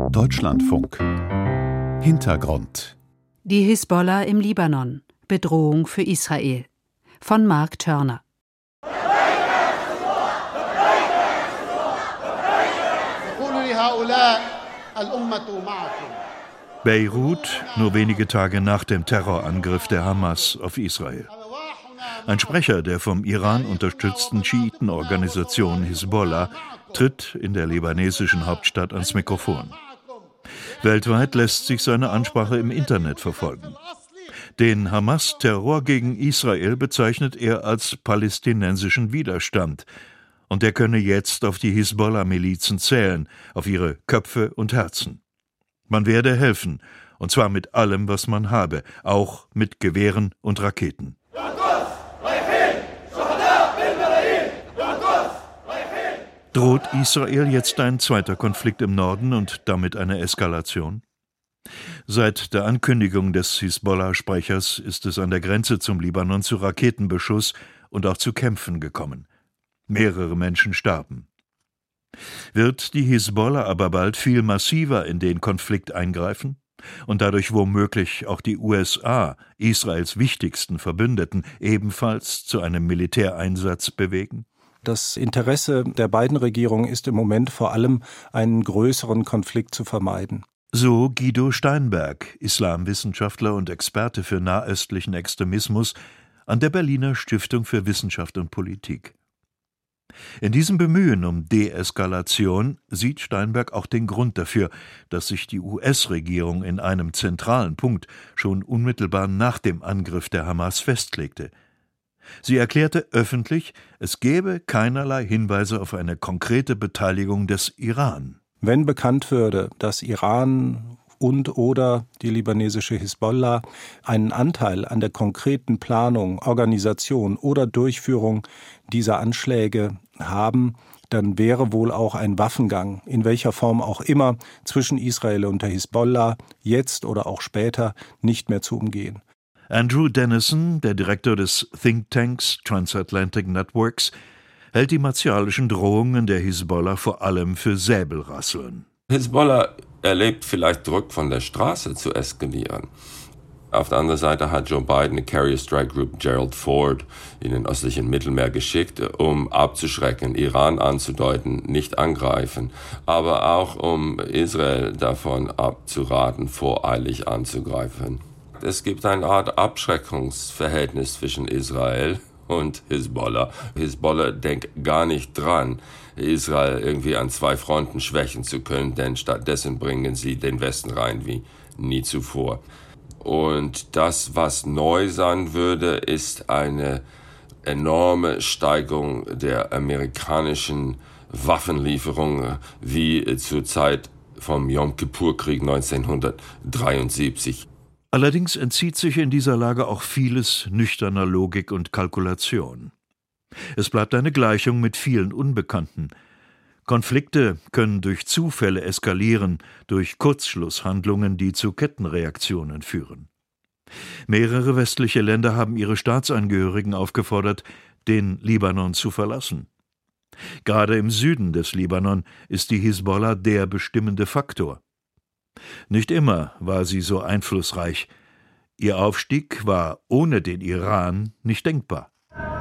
Deutschlandfunk. Hintergrund. Die Hisbollah im Libanon. Bedrohung für Israel. Von Mark Turner. Beirut, nur wenige Tage nach dem Terrorangriff der Hamas auf Israel. Ein Sprecher der vom Iran unterstützten Schiitenorganisation Hisbollah tritt in der libanesischen Hauptstadt ans Mikrofon. Weltweit lässt sich seine Ansprache im Internet verfolgen. Den Hamas-Terror gegen Israel bezeichnet er als palästinensischen Widerstand. Und er könne jetzt auf die Hisbollah-Milizen zählen, auf ihre Köpfe und Herzen. Man werde helfen, und zwar mit allem, was man habe, auch mit Gewehren und Raketen. Droht Israel jetzt ein zweiter Konflikt im Norden und damit eine Eskalation? Seit der Ankündigung des Hisbollah-Sprechers ist es an der Grenze zum Libanon zu Raketenbeschuss und auch zu Kämpfen gekommen. Mehrere Menschen starben. Wird die Hisbollah aber bald viel massiver in den Konflikt eingreifen und dadurch womöglich auch die USA, Israels wichtigsten Verbündeten, ebenfalls zu einem Militäreinsatz bewegen? Das Interesse der beiden Regierungen ist im Moment vor allem, einen größeren Konflikt zu vermeiden. So Guido Steinberg, Islamwissenschaftler und Experte für nahöstlichen Extremismus an der Berliner Stiftung für Wissenschaft und Politik. In diesem Bemühen um Deeskalation sieht Steinberg auch den Grund dafür, dass sich die US-Regierung in einem zentralen Punkt schon unmittelbar nach dem Angriff der Hamas festlegte. Sie erklärte öffentlich, es gebe keinerlei Hinweise auf eine konkrete Beteiligung des Iran. Wenn bekannt würde, dass Iran und/oder die libanesische Hisbollah einen Anteil an der konkreten Planung, Organisation oder Durchführung dieser Anschläge haben, dann wäre wohl auch ein Waffengang, in welcher Form auch immer, zwischen Israel und der Hisbollah jetzt oder auch später nicht mehr zu umgehen. Andrew Dennison, der Direktor des Thinktanks Transatlantic Networks, hält die martialischen Drohungen der Hisbollah vor allem für Säbelrasseln. Hisbollah erlebt vielleicht Druck von der Straße zu eskalieren. Auf der anderen Seite hat Joe Biden eine Carrier Strike Group Gerald Ford in den östlichen Mittelmeer geschickt, um abzuschrecken, Iran anzudeuten, nicht angreifen, aber auch um Israel davon abzuraten, voreilig anzugreifen. Es gibt eine Art Abschreckungsverhältnis zwischen Israel und Hisbollah. Hisbollah denkt gar nicht dran, Israel irgendwie an zwei Fronten schwächen zu können, denn stattdessen bringen sie den Westen rein wie nie zuvor. Und das, was neu sein würde, ist eine enorme Steigerung der amerikanischen Waffenlieferungen wie zur Zeit vom Yom Kippur-Krieg 1973. Allerdings entzieht sich in dieser Lage auch vieles nüchterner Logik und Kalkulation. Es bleibt eine Gleichung mit vielen Unbekannten. Konflikte können durch Zufälle eskalieren, durch Kurzschlusshandlungen, die zu Kettenreaktionen führen. Mehrere westliche Länder haben ihre Staatsangehörigen aufgefordert, den Libanon zu verlassen. Gerade im Süden des Libanon ist die Hisbollah der bestimmende Faktor. Nicht immer war sie so einflussreich. Ihr Aufstieg war ohne den Iran nicht denkbar.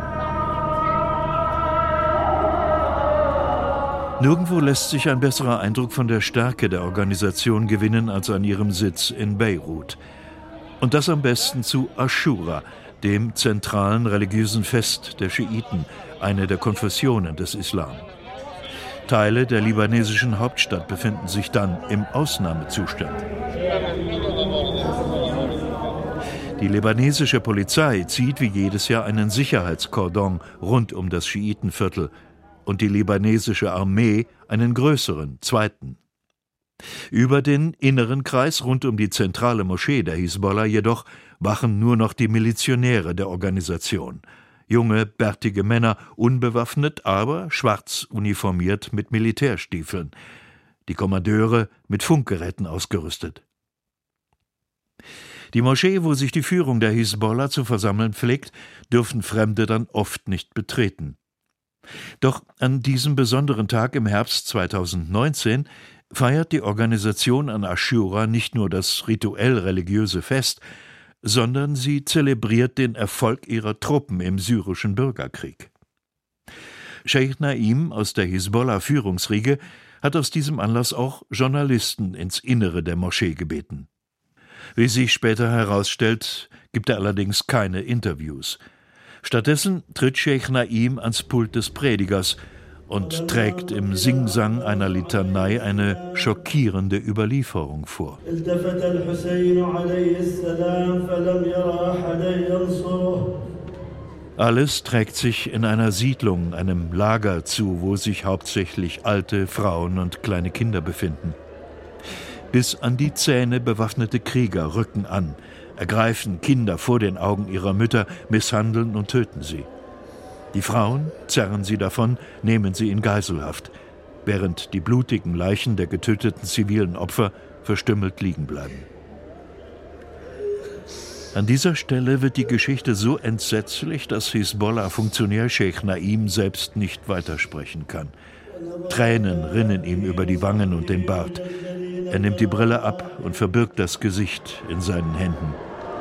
Nirgendwo lässt sich ein besserer Eindruck von der Stärke der Organisation gewinnen als an ihrem Sitz in Beirut. Und das am besten zu Aschura, dem zentralen religiösen Fest der Schiiten, eine der Konfessionen des Islam. Teile der libanesischen Hauptstadt befinden sich dann im Ausnahmezustand. Die libanesische Polizei zieht wie jedes Jahr einen Sicherheitskordon rund um das Schiitenviertel und die libanesische Armee einen größeren, zweiten. Über den inneren Kreis rund um die zentrale Moschee der Hisbollah jedoch wachen nur noch die Milizionäre der Organisation. Junge, bärtige Männer, unbewaffnet, aber schwarz uniformiert mit Militärstiefeln. Die Kommandeure mit Funkgeräten ausgerüstet. Die Moschee, wo sich die Führung der Hisbollah zu versammeln pflegt, dürfen Fremde dann oft nicht betreten. Doch an diesem besonderen Tag im Herbst 2019 feiert die Organisation an Aschura nicht nur das rituell-religiöse Fest, sondern sie zelebriert den Erfolg ihrer Truppen im syrischen Bürgerkrieg. Sheikh Naim aus der Hisbollah-Führungsriege hat aus diesem Anlass auch Journalisten ins Innere der Moschee gebeten. Wie sich später herausstellt, gibt er allerdings keine Interviews. Stattdessen tritt Sheikh Naim ans Pult des Predigers und trägt im Singsang einer Litanei eine schockierende Überlieferung vor. Alles trägt sich in einer Siedlung, einem Lager zu, wo sich hauptsächlich alte Frauen und kleine Kinder befinden. Bis an die Zähne bewaffnete Krieger rücken an, ergreifen Kinder vor den Augen ihrer Mütter, misshandeln und töten sie. Die Frauen zerren sie davon, nehmen sie in Geiselhaft, während die blutigen Leichen der getöteten zivilen Opfer verstümmelt liegen bleiben. An dieser Stelle wird die Geschichte so entsetzlich, dass Hisbollah-Funktionär Sheikh Naim selbst nicht weitersprechen kann. Tränen rinnen ihm über die Wangen und den Bart. Er nimmt die Brille ab und verbirgt das Gesicht in seinen Händen.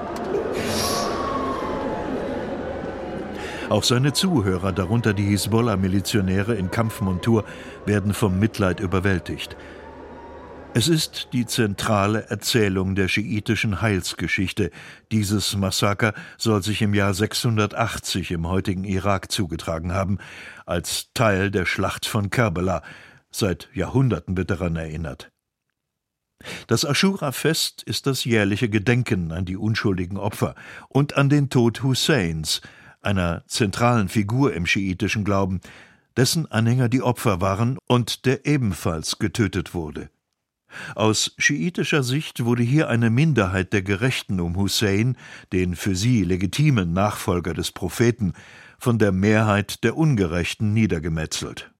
Auch seine Zuhörer, darunter die Hisbollah-Milizionäre in Kampfmontur, werden vom Mitleid überwältigt. Es ist die zentrale Erzählung der schiitischen Heilsgeschichte. Dieses Massaker soll sich im Jahr 680 im heutigen Irak zugetragen haben, als Teil der Schlacht von Kerbela. Seit Jahrhunderten wird daran erinnert. Das Aschura-Fest ist das jährliche Gedenken an die unschuldigen Opfer und an den Tod Husseins, einer zentralen Figur im schiitischen Glauben, dessen Anhänger die Opfer waren und der ebenfalls getötet wurde. Aus schiitischer Sicht wurde hier eine Minderheit der Gerechten um Hussein, den für sie legitimen Nachfolger des Propheten, von der Mehrheit der Ungerechten niedergemetzelt.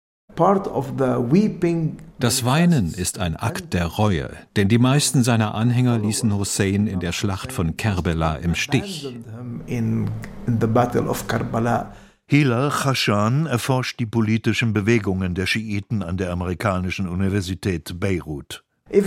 Das Weinen ist ein Akt der Reue, denn die meisten seiner Anhänger ließen Hussein in der Schlacht von Kerbela im Stich. Hilal Khashan erforscht die politischen Bewegungen der Schiiten an der amerikanischen Universität Beirut.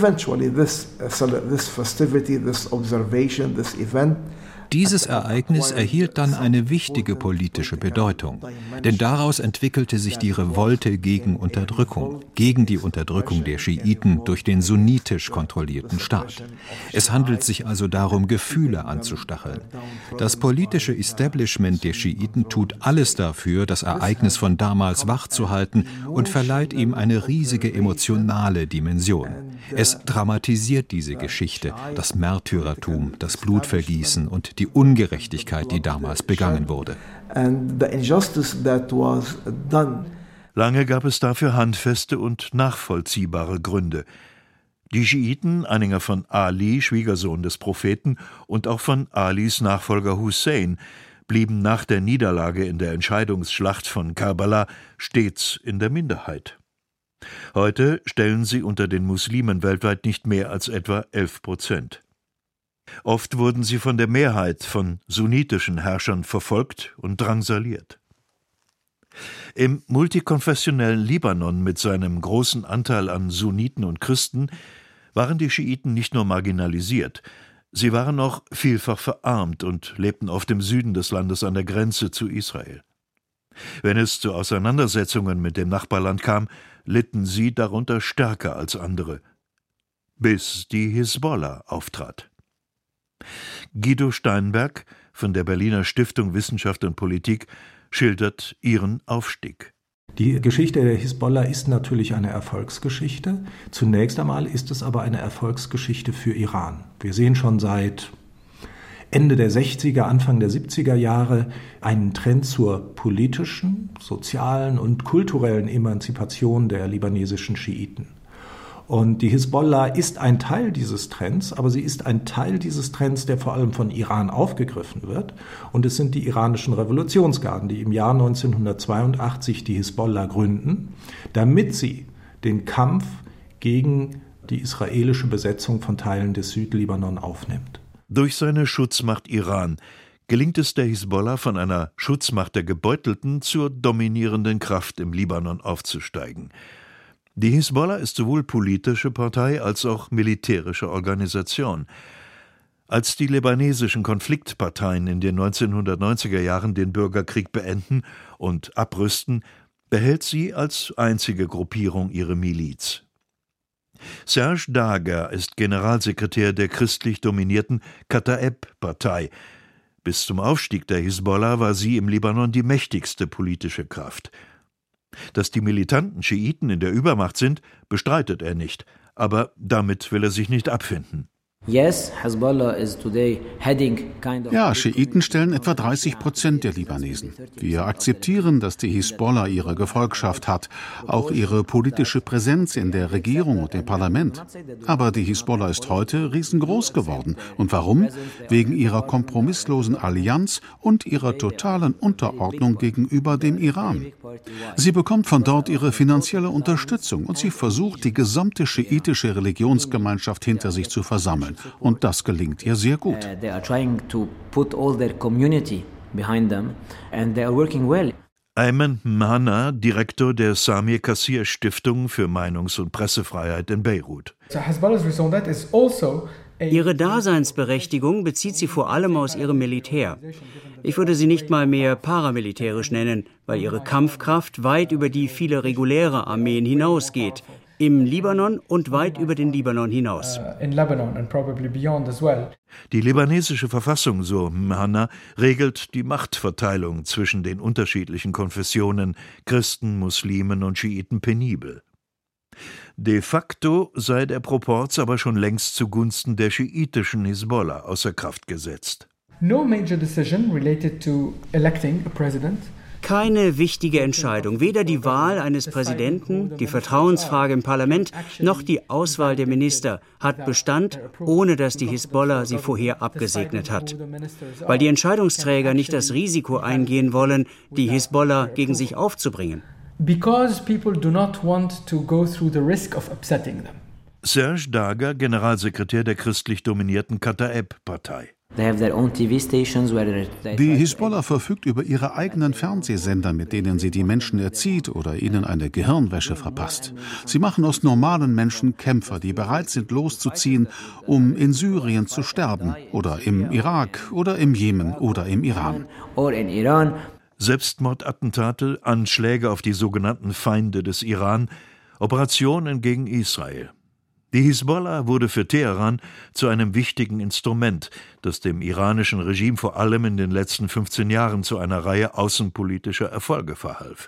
Dieses Ereignis erhielt dann eine wichtige politische Bedeutung, denn daraus entwickelte sich die Revolte gegen Unterdrückung, gegen die Unterdrückung der Schiiten durch den sunnitisch kontrollierten Staat. Es handelt sich also darum, Gefühle anzustacheln. Das politische Establishment der Schiiten tut alles dafür, das Ereignis von damals wachzuhalten und verleiht ihm eine riesige emotionale Dimension. Es dramatisiert diese Geschichte, das Märtyrertum, das Blutvergießen und die Ungerechtigkeit, die damals begangen wurde. Lange gab es dafür handfeste und nachvollziehbare Gründe. Die Schiiten, Anhänger von Ali, Schwiegersohn des Propheten, und auch von Alis Nachfolger Hussein, blieben nach der Niederlage in der Entscheidungsschlacht von Karbala stets in der Minderheit. Heute stellen sie unter den Muslimen weltweit nicht mehr als etwa 11%. Oft wurden sie von der Mehrheit von sunnitischen Herrschern verfolgt und drangsaliert. Im multikonfessionellen Libanon mit seinem großen Anteil an Sunniten und Christen waren die Schiiten nicht nur marginalisiert, sie waren auch vielfach verarmt und lebten oft im Süden des Landes an der Grenze zu Israel. Wenn es zu Auseinandersetzungen mit dem Nachbarland kam, litten sie darunter stärker als andere, bis die Hisbollah auftrat. Guido Steinberg von der Berliner Stiftung Wissenschaft und Politik schildert ihren Aufstieg. Die Geschichte der Hisbollah ist natürlich eine Erfolgsgeschichte. Zunächst einmal ist es aber eine Erfolgsgeschichte für Iran. Wir sehen schon seit Ende der 60er, Anfang der 70er Jahre einen Trend zur politischen, sozialen und kulturellen Emanzipation der libanesischen Schiiten. Und die Hisbollah ist ein Teil dieses Trends, aber sie ist ein Teil dieses Trends, der vor allem von Iran aufgegriffen wird. Und es sind die iranischen Revolutionsgarden, die im Jahr 1982 die Hisbollah gründen, damit sie den Kampf gegen die israelische Besetzung von Teilen des Südlibanon aufnimmt. Durch seine Schutzmacht Iran gelingt es der Hisbollah, von einer Schutzmacht der Gebeutelten zur dominierenden Kraft im Libanon aufzusteigen. Die Hisbollah ist sowohl politische Partei als auch militärische Organisation. Als die libanesischen Konfliktparteien in den 1990er Jahren den Bürgerkrieg beenden und abrüsten, behält sie als einzige Gruppierung ihre Miliz. Serge Dager ist Generalsekretär der christlich dominierten Kataeb-Partei. Bis zum Aufstieg der Hisbollah war sie im Libanon die mächtigste politische Kraft. Dass die militanten Schiiten in der Übermacht sind, bestreitet er nicht, aber damit will er sich nicht abfinden. Ja, Schiiten stellen etwa 30% der Libanesen. Wir akzeptieren, dass die Hisbollah ihre Gefolgschaft hat, auch ihre politische Präsenz in der Regierung und im Parlament. Aber die Hisbollah ist heute riesengroß geworden. Und warum? Wegen ihrer kompromisslosen Allianz und ihrer totalen Unterordnung gegenüber dem Iran. Sie bekommt von dort ihre finanzielle Unterstützung und sie versucht, die gesamte schiitische Religionsgemeinschaft hinter sich zu versammeln. Und das gelingt ihr sehr gut. Ayman Mhanna, Direktor der Samir Kassir Stiftung für Meinungs- und Pressefreiheit in Beirut. Ihre Daseinsberechtigung bezieht sie vor allem aus ihrem Militär. Ich würde sie nicht mal mehr paramilitärisch nennen, weil ihre Kampfkraft weit über die viele reguläre Armeen hinausgeht. Im Libanon und weit über den Libanon hinaus. Die libanesische Verfassung, so Mhanna, regelt die Machtverteilung zwischen den unterschiedlichen Konfessionen, Christen, Muslimen und Schiiten penibel. De facto sei der Proporz aber schon längst zugunsten der schiitischen Hisbollah außer Kraft gesetzt. No major decision related to electing a president. Keine wichtige Entscheidung, weder die Wahl eines Präsidenten, die Vertrauensfrage im Parlament, noch die Auswahl der Minister hat Bestand, ohne dass die Hisbollah sie vorher abgesegnet hat. Weil die Entscheidungsträger nicht das Risiko eingehen wollen, die Hisbollah gegen sich aufzubringen. Because people do not want to go through the risk of upsetting them. Serge Dager, Generalsekretär der christlich dominierten Kataeb-Partei. Die Hisbollah verfügt über ihre eigenen Fernsehsender, mit denen sie die Menschen erzieht oder ihnen eine Gehirnwäsche verpasst. Sie machen aus normalen Menschen Kämpfer, die bereit sind, loszuziehen, um in Syrien zu sterben oder im Irak oder im Jemen oder im Iran. Selbstmordattentate, Anschläge auf die sogenannten Feinde des Iran, Operationen gegen Israel. Die Hisbollah wurde für Teheran zu einem wichtigen Instrument, das dem iranischen Regime vor allem in den letzten 15 Jahren zu einer Reihe außenpolitischer Erfolge verhalf.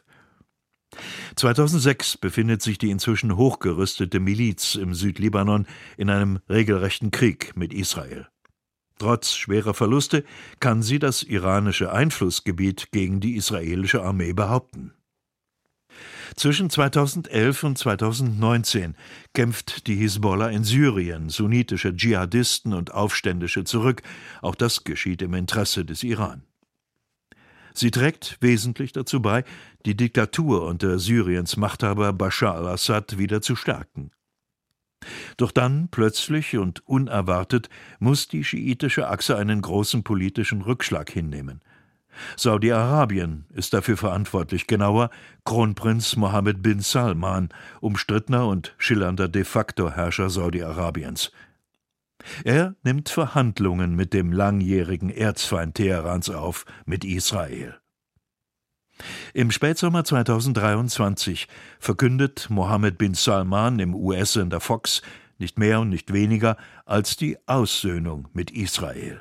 2006 befindet sich die inzwischen hochgerüstete Miliz im Südlibanon in einem regelrechten Krieg mit Israel. Trotz schwerer Verluste kann sie das iranische Einflussgebiet gegen die israelische Armee behaupten. Zwischen 2011 und 2019 kämpft die Hisbollah in Syrien sunnitische Dschihadisten und Aufständische zurück. Auch das geschieht im Interesse des Iran. Sie trägt wesentlich dazu bei, die Diktatur unter Syriens Machthaber Bashar al-Assad wieder zu stärken. Doch dann, plötzlich und unerwartet, muss die schiitische Achse einen großen politischen Rückschlag hinnehmen. Saudi-Arabien ist dafür verantwortlich, genauer Kronprinz Mohammed bin Salman, umstrittener und schillernder De-facto-Herrscher Saudi-Arabiens. Er nimmt Verhandlungen mit dem langjährigen Erzfeind Teherans auf, mit Israel. Im Spätsommer 2023 verkündet Mohammed bin Salman im US-Sender Fox nicht mehr und nicht weniger als die Aussöhnung mit Israel.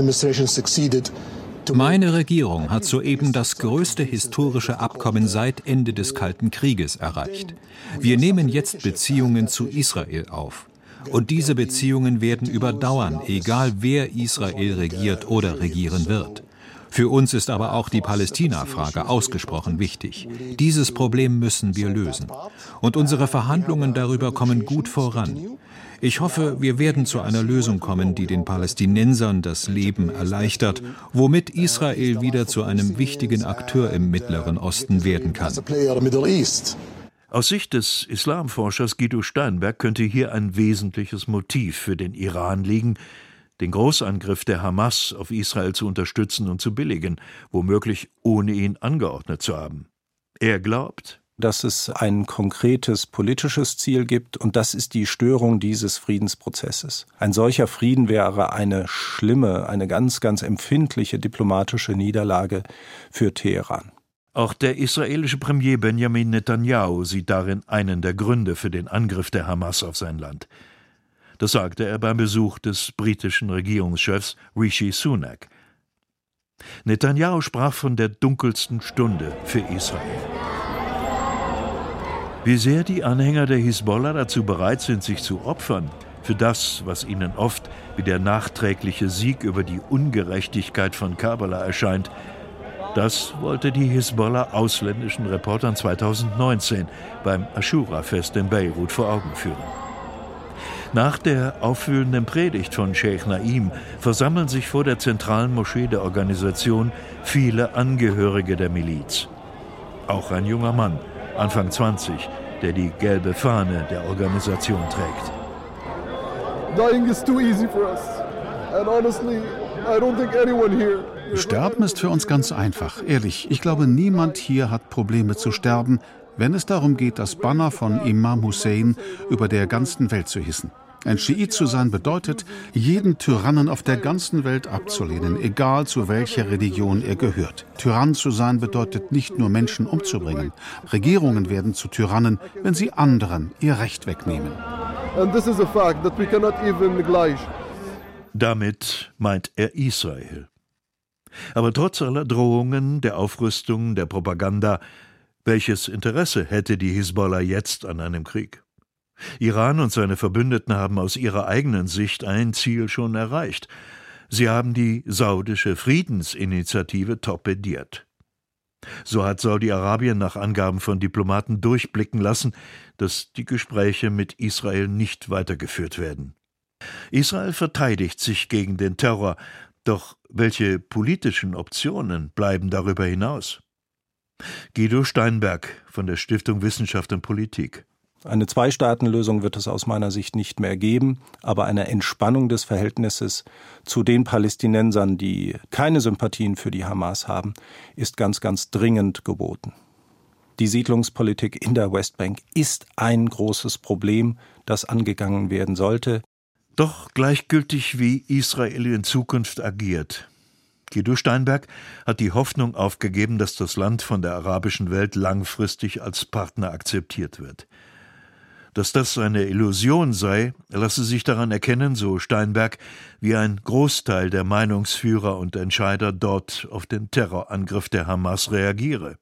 Meine Regierung hat soeben das größte historische Abkommen seit Ende des Kalten Krieges erreicht. Wir nehmen jetzt Beziehungen zu Israel auf. Und diese Beziehungen werden überdauern, egal wer Israel regiert oder regieren wird. Für uns ist aber auch die Palästina-Frage ausgesprochen wichtig. Dieses Problem müssen wir lösen. Und unsere Verhandlungen darüber kommen gut voran. Ich hoffe, wir werden zu einer Lösung kommen, die den Palästinensern das Leben erleichtert, womit Israel wieder zu einem wichtigen Akteur im Mittleren Osten werden kann. Aus Sicht des Islamforschers Guido Steinberg könnte hier ein wesentliches Motiv für den Iran liegen, den Großangriff der Hamas auf Israel zu unterstützen und zu billigen, womöglich ohne ihn angeordnet zu haben. Er glaubt, dass es ein konkretes politisches Ziel gibt, und das ist die Störung dieses Friedensprozesses. Ein solcher Frieden wäre eine schlimme, eine ganz, ganz empfindliche diplomatische Niederlage für Teheran. Auch der israelische Premier Benjamin Netanyahu sieht darin einen der Gründe für den Angriff der Hamas auf sein Land. Das sagte er beim Besuch des britischen Regierungschefs Rishi Sunak. Netanyahu sprach von der dunkelsten Stunde für Israel. Wie sehr die Anhänger der Hisbollah dazu bereit sind, sich zu opfern für das, was ihnen oft wie der nachträgliche Sieg über die Ungerechtigkeit von Karbala erscheint, das wollte die Hisbollah ausländischen Reportern 2019 beim Aschura-Fest in Beirut vor Augen führen. Nach der aufwühlenden Predigt von Sheikh Naim versammeln sich vor der zentralen Moschee der Organisation viele Angehörige der Miliz. Auch ein junger Mann, Anfang 20, der die gelbe Fahne der Organisation trägt. Dying is too easy for us. And honestly, I don't think anyone here. Sterben ist für uns ganz einfach. Ehrlich, ich glaube, niemand hier hat Probleme zu sterben, wenn es darum geht, das Banner von Imam Hussein über der ganzen Welt zu hissen. Ein Schiit zu sein bedeutet, jeden Tyrannen auf der ganzen Welt abzulehnen, egal zu welcher Religion er gehört. Tyrann zu sein bedeutet nicht nur Menschen umzubringen. Regierungen werden zu Tyrannen, wenn sie anderen ihr Recht wegnehmen. And this is a fact that we cannot even neglect. Damit meint er Israel. Aber trotz aller Drohungen, der Aufrüstung, der Propaganda, welches Interesse hätte die Hisbollah jetzt an einem Krieg? Iran und seine Verbündeten haben aus ihrer eigenen Sicht ein Ziel schon erreicht. Sie haben die saudische Friedensinitiative torpediert. So hat Saudi-Arabien nach Angaben von Diplomaten durchblicken lassen, dass die Gespräche mit Israel nicht weitergeführt werden. Israel verteidigt sich gegen den Terror, doch welche politischen Optionen bleiben darüber hinaus? Guido Steinberg von der Stiftung Wissenschaft und Politik. Eine Zwei-Staaten-Lösung wird es aus meiner Sicht nicht mehr geben, aber eine Entspannung des Verhältnisses zu den Palästinensern, die keine Sympathien für die Hamas haben, ist ganz, ganz dringend geboten. Die Siedlungspolitik in der Westbank ist ein großes Problem, das angegangen werden sollte. Doch gleichgültig wie Israel in Zukunft agiert. Guido Steinberg hat die Hoffnung aufgegeben, dass das Land von der arabischen Welt langfristig als Partner akzeptiert wird. Dass das eine Illusion sei, lasse sich daran erkennen, so Steinberg, wie ein Großteil der Meinungsführer und Entscheider dort auf den Terrorangriff der Hamas reagiere.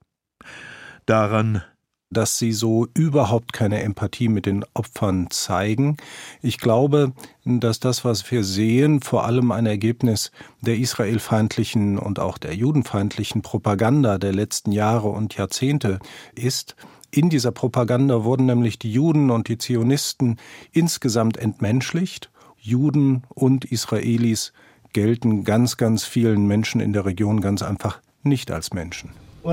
Daran, dass sie so überhaupt keine Empathie mit den Opfern zeigen. Ich glaube, dass das, was wir sehen, vor allem ein Ergebnis der israelfeindlichen und auch der judenfeindlichen Propaganda der letzten Jahre und Jahrzehnte ist. In dieser Propaganda wurden nämlich die Juden und die Zionisten insgesamt entmenschlicht. Juden und Israelis gelten ganz, ganz vielen Menschen in der Region ganz einfach nicht als Menschen.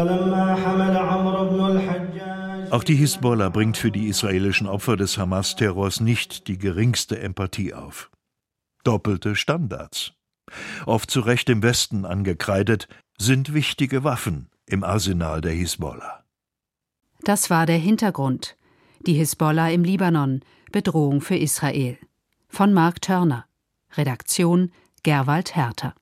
Auch die Hisbollah bringt für die israelischen Opfer des Hamas-Terrors nicht die geringste Empathie auf. Doppelte Standards, oft zu Recht im Westen angekreidet, sind wichtige Waffen im Arsenal der Hisbollah. Das war der Hintergrund. Die Hisbollah im Libanon. Bedrohung für Israel. Von Mark Turner. Redaktion Gerwald Herter.